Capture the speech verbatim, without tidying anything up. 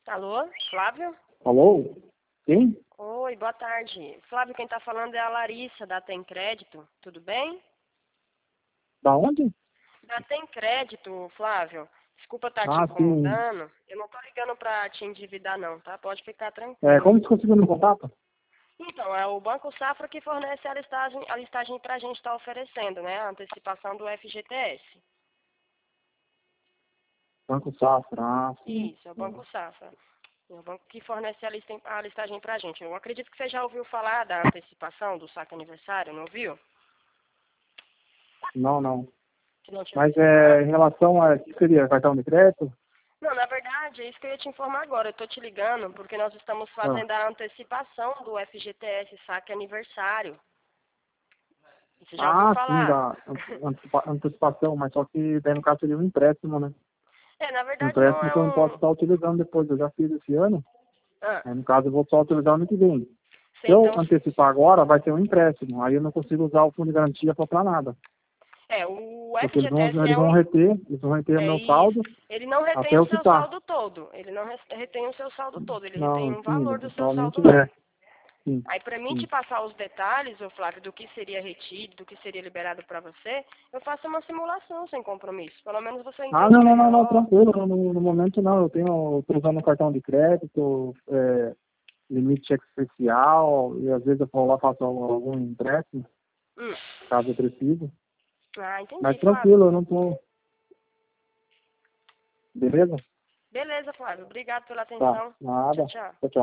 Alô, Flávio? Alô? Quem? Oi, boa tarde. Flávio, quem tá falando é a Larissa, da Tem Crédito. Tudo bem? Da onde? Da Tem Crédito, Flávio. Desculpa estar te Ah, sim. incomodando. Eu não tô ligando pra te endividar não, tá? Pode ficar É, tranquilo. como você conseguiu me contato? Então, é o Banco Safra que fornece a listagem, a listagem pra gente estar oferecendo, né? A antecipação do F G T S. Banco Safra. Ah, sim. Isso, é o Banco Safra. É o banco que fornece a, lista, a listagem pra gente. Eu acredito que você já ouviu falar da antecipação do saque aniversário, não ouviu? Não, não. Que não tinha Mas ouvido é, falar? em relação a... O que seria? Cartão de crédito? Não, na verdade, é isso que eu ia te informar agora. Eu estou te ligando porque nós estamos Ah. fazendo a antecipação do F G T S saque aniversário. Você já ouviu Ah, sim, falar? da antecipa- antecipação, mas só que daí no caso seria um empréstimo, né? É, na Um verdade não empréstimo é que eu não posso um... estar utilizando depois. Eu já fiz esse ano. Ah, Aí, no caso, eu vou só utilizar ano que vem. você Se eu então... antecipar agora, vai ser um empréstimo. Aí eu não consigo usar o fundo de garantia para comprar nada. É, o Porque eles vão, F G T S eles é vão um... reter, eles vão reter o É meu isso. saldo Ele não retém até o eu seu quitar. saldo todo. Ele não re- retém o seu saldo todo. Ele retém Não, um sim, valor do seu provavelmente saldo lá. é. Sim, Aí, para mim te sim. passar os detalhes, ô Flávio, do que seria retido, do que seria liberado para você, eu faço uma simulação sem compromisso. Pelo menos você Ah, entende não, não, não, não, melhor. tranquilo. No, no momento não. Eu tenho, eu tô usando um cartão de crédito, é, limite cheque especial, e às vezes eu vou lá faço algum, algum empréstimo, Hum. caso eu precise. Ah, entendi, Mas Flávio. tranquilo, eu não tô. Beleza? Beleza, Flávio. Obrigado pela Tá, atenção. Tchau, nada. tchau. Tchau, tchau.